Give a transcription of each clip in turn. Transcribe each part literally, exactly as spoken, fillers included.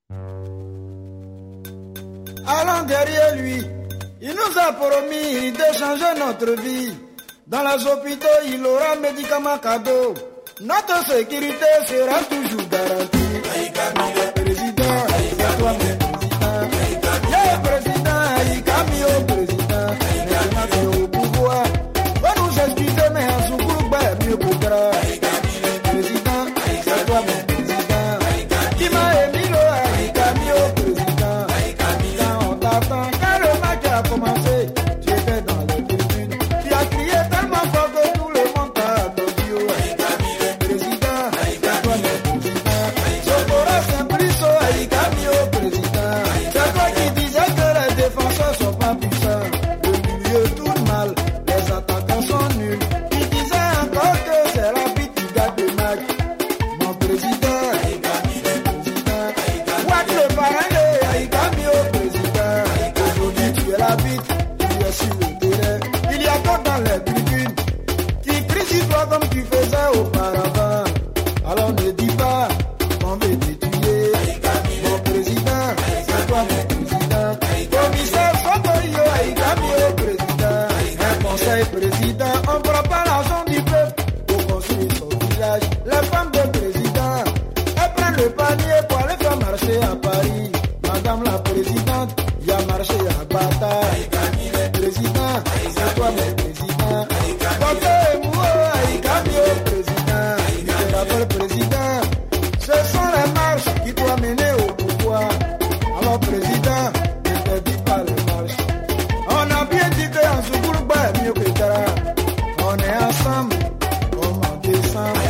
Allons derrière lui, il nous a promis de changer notre vie. Dans les hôpitaux, il aura médicaments cadeaux. Notre sécurité sera toujours garantie. Président, c'est toi mon président. Yeah, président, il camille au président. Maintenant c'est au pouvoir. On nous excuse, mais en sous groupe, mieux pour grave. Président, c'est toi mon président. Qui m'a émis l'eau, il camille au président. Quand on t'attend, quand le match a commencé, tu étais dans les tribunes. Tu as crié tellement fort que tout le monde t'a attendu. Président, c'est toi mon président. Sokora Simplicio, il camille au président. C'est toi qui disais que les défenseurs sont pas puissants. Le milieu tourne mal, les attaquants sont nuls. Tu disais encore que c'est la bite qui gagne le match. Mon président, président. What le parrain, il camille au président. Aujourd'hui tu es la bite, tu es sur le terrain. Il y a d'autres dans les tribunes qui crient sur toi comme tu faisais auparavant. Alors ne dis pas qu'on veut te tuer. Mon président, c'est toi mon président. Commissaire Sotoyo, il camille au président. Un conseil président, on ne prend pas l'argent du peuple pour construire son village. Les femmes de président, elles prennent le panier pour aller faire marcher à Paris. Madame la présidente, il y a marché à bataille. Président, c'est toi mon président. Docteur Emouo, il camille au président. Il te rappelle président, ce sont les marches qui doivent mener au pouvoir. Alors président, ne te dis pas les marches. On a bien dit qu'en ce groupe, mieux que Tara. On est ensemble, comme en décembre.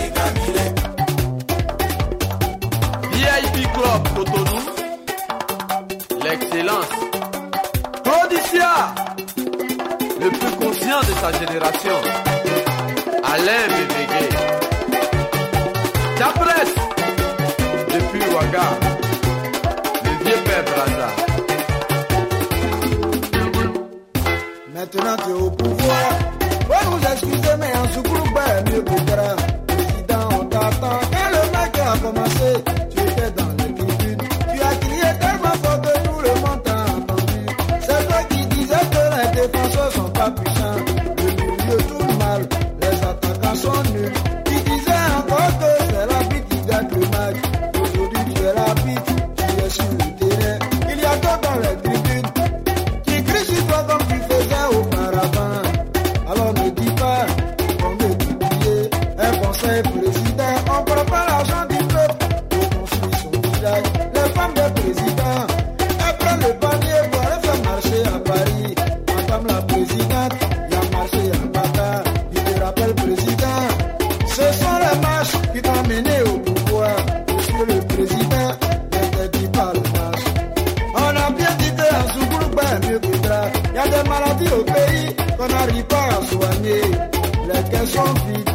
V I P Club Cotonou, l'excellence. Codicia, le plus conscient de sa génération. Alain Bébégué. Chapresse, depuis Ouaga, le vieux père Braza. Maintenant tu es au pouvoir. On nous excuse, mais en ce groupe, mieux que Tara. Président, on t'attend. Quand le match a commencé, tu étais dans les tribunes. Tu as crié tellement fort que tout le monde t'a entendu. C'est toi qui disais que les défenseurs sont pas puissants. Le milieu tourne mal, les attaquants sont nuls. Tu disais encore que c'est la bite qui gagne le match. Aujourd'hui tu es la bite, tu es sur le terrain. Il y a d'autres dans les tribunes qui crient sur toi comme tu faisais auparavant. Alors ne dis pas qu'on veut t'oublier. Un conseil président, on prend pas l'argent du peuple pour construire son village. Les femmes de président, elles prennent le panier pour aller faire marcher à Paris. Madame la présidente, il y a marché à Bata. Il te rappelle président, ce sont les marches qui t'ont mené au pouvoir. Monsieur le président, ne te dis pas le marche. On a bien dit qu'un sous-groupe est mieux que grave. Il y a des maladies au pays qu'on n'arrive pas à soigner. Les caisses sont vides.